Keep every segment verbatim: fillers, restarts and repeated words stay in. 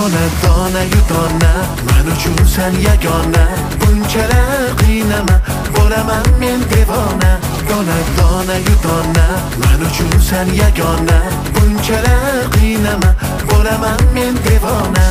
dona dona yutona, men uchun sen yagona. Bunchalar qiynama, bo'laman men devona. Dona dona yutona, men uchun sen yagona. Bunchalar qiynama, bo'laman men devona.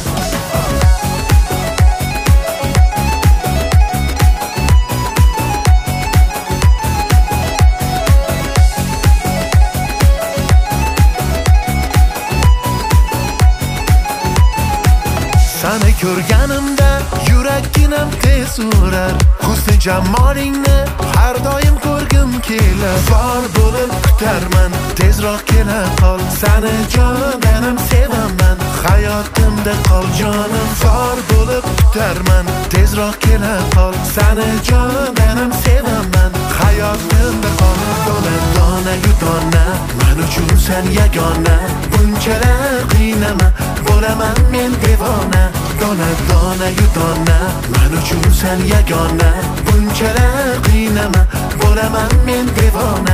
Seni ko'rganimda yurakginam tez urar. Husni jamolingni har doim ko'rgim kelar. Zor bo'lib kutarman, tezroq kela qol. Seni jonim sevaman, hayotimda qol jonim. Zor bo'lib kutarman, tezroq kela qol. Seni jonim sevaman, hayotimda qol. Dona dona yutona, men uchun sen yagona. Bunchalar qiynama, bo'laman men devona. Dona dona yutona, men uchun sen yagona. Bunchalar qiynama, bo'laman men devona.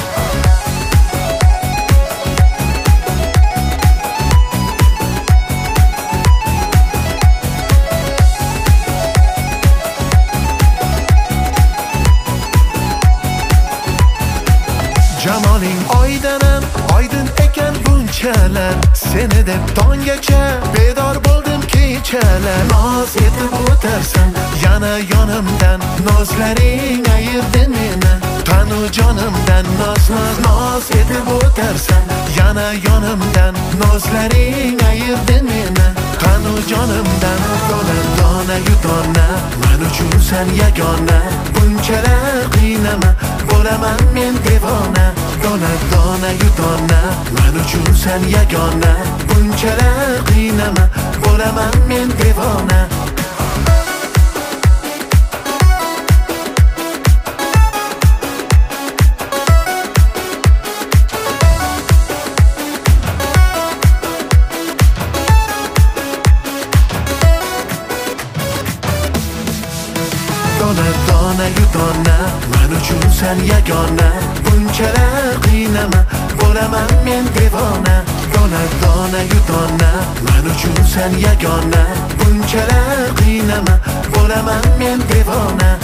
Jamoling oydanam, oydin ekan bunchalar. Seni deb tonggacha bedor bo'ldim kechalar. Noz etib o'tarsan yana yonimdan, nozlaring ayirdi meni. Tanu jonimdan noz noz noz etib o'tarsan yana yonimdan, nozlaring ayirdi meni. Tanu jonimdan. Dona dona yutona, men uchun sen yagona. Bunchalar qiynama, bo'laman men devona. Dona dona yutona, men uchun sen yagona. Bunchalar qiynama, bo'laman men devona. Dona dona yutona, men uchun sen yagona. Bunchalar qiynama, bo'laman men devona. Dona dona yutona, men uchun sen yagona. Bunchalar qiynama, bo'laman men devona.